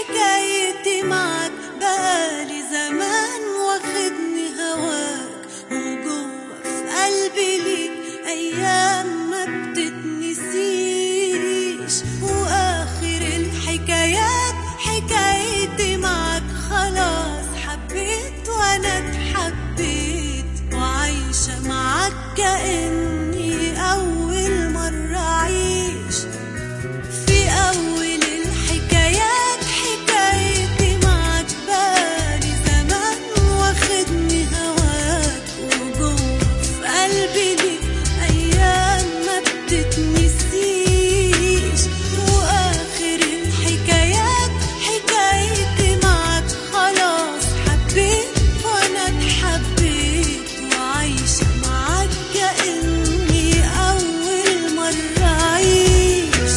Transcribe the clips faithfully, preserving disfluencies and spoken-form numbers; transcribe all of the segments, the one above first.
حكايتي معك بقالي زمان واخدني هواك، وجوه في قلبي ليك أيام ما بتتنسيش. وآخر الحكايات حكايتي معك، خلاص حبيت وأنا اتحبيت، وعايشة معك كأني أول مرة أعيش. في أول الحكايات حكايتي معك بقالي زمان واخدني هواك، وجوه في قلبي ليك أيام ما بتتنسيش. وآخر الحكايات حكايتي معك، خلاص حبيت وأنا اتحبيت، وعايشة معك كأني أول مرة أعيش.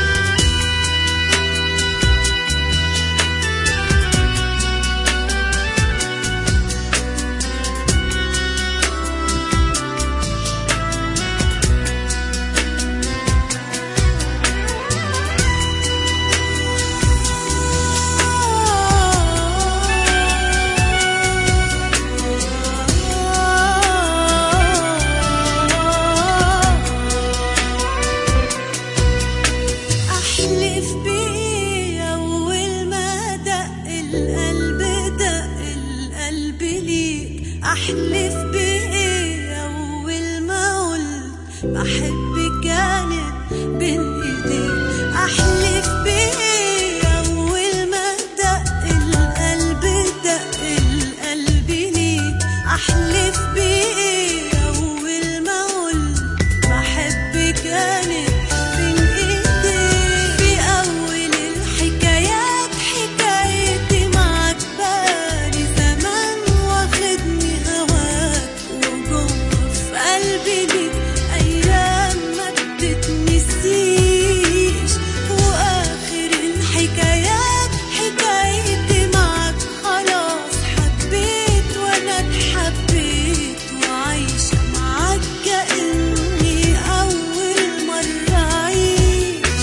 أحلف بإيه أول ما دق القلب دق القلب ليك، أحلف بإيه أول ما قلت بحبك كانت بين إيديك، أحلف بإيه أول ما دق القلب دق القلب ليك، أحلف بإيه أول ما قلت بحبك كانت بين إيديك. في أول الحكايات حكايتي معك بقالي زمان واخدني هواك، وجوه في قلبي ليك أيام ما بتتنسيش. وآخر الحكايات حكايتي معك، خلاص حبيت وأنا اتحبيت، وعايشة معك كأني أول مرة أعيش.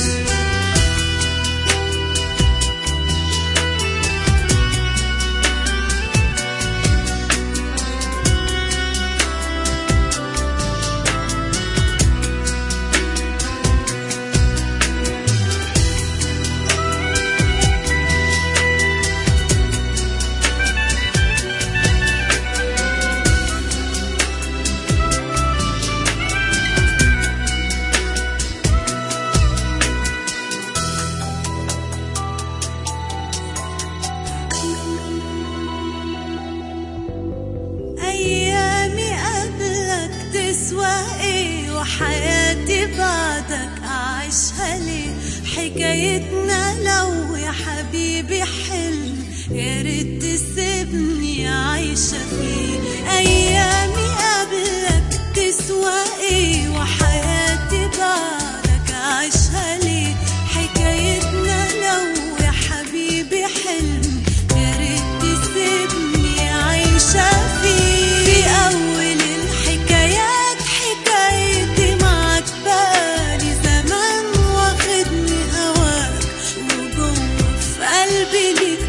أيامي قبلك تسوى إيه، وحياتي بعدك أعيشها ليه؟ حكايتنا لو يا حبيبي حلم، يا ريت تسيبني عايشة فيه. أيامي قبلك تسوى إيه، وحياتي بعدك أعيشها ليه؟ حكايتنا لو يا حبيبي حلم، يا ريت تسيبني عايشة فيه. في أول الحكايات حكايتي معك بقالي زمان واخدني هواك، وجوه في قلبي ليك